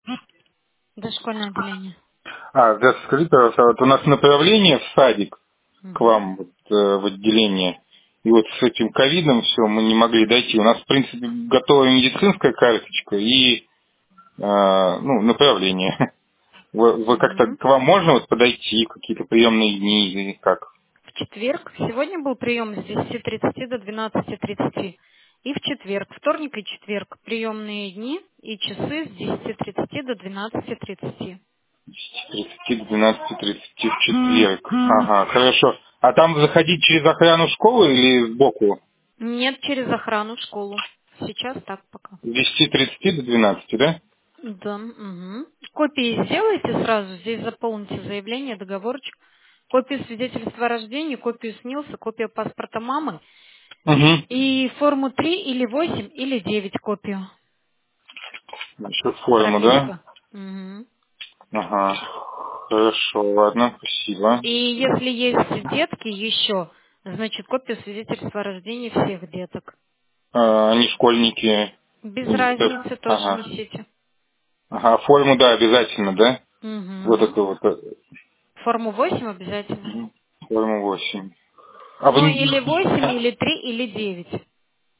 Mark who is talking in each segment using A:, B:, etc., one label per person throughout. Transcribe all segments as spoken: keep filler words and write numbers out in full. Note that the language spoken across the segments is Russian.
A: Дошкольное отделение.
B: А, да, скажите, пожалуйста, вот у нас направление в садик к
A: Угу.
B: вам вот, э, в отделение. И вот с этим ковидом все мы не могли дойти. У нас, в принципе, готовая медицинская карточка и э, ну, направление. Вы, вы как-то
A: Угу.
B: к вам можно вот подойти, какие-то приемные дни или как?
A: В четверг, сегодня был прием с десяти тридцати до двенадцати тридцати. И в четверг, вторник и четверг, приемные дни и часы с десяти тридцати до двенадцати тридцати.
B: С тридцати до двенадцати тридцати в четверг. Ага, хорошо. А там заходить через охрану школы или сбоку?
A: Нет, через охрану в школу. Сейчас так пока.
B: С десяти тридцати до двенадцати, да?
A: Да, угу. Копии сделайте сразу, здесь заполните заявление, договорчик. Копию свидетельства о рождении, копию СНИЛСа, копию паспорта мамы
B: Угу.
A: и форму три или восемь или девять копию.
B: Насчет формы, да?
A: Прописка. Мгм.
B: Ага. Хорошо, ладно, спасибо.
A: И если есть детки еще, значит копию свидетельства о рождении всех деток.
B: А, они школьники.
A: Без
B: Или кто?
A: разницы тоже
B: Ага.
A: несите.
B: Ага, форму, да, обязательно, да? Вот
A: Мгм.
B: это вот. э,
A: Форму восемь обязательно.
B: мгм. Форму восемь. А вы...
A: Ну
B: не-
A: или восемь, или три, или девять.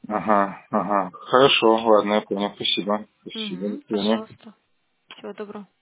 B: Ага, ага. Хорошо, ладно, я понял. Спасибо. Спасибо, до
A: Угу.
B: свидания.
A: Пожалуйста. Всего доброго.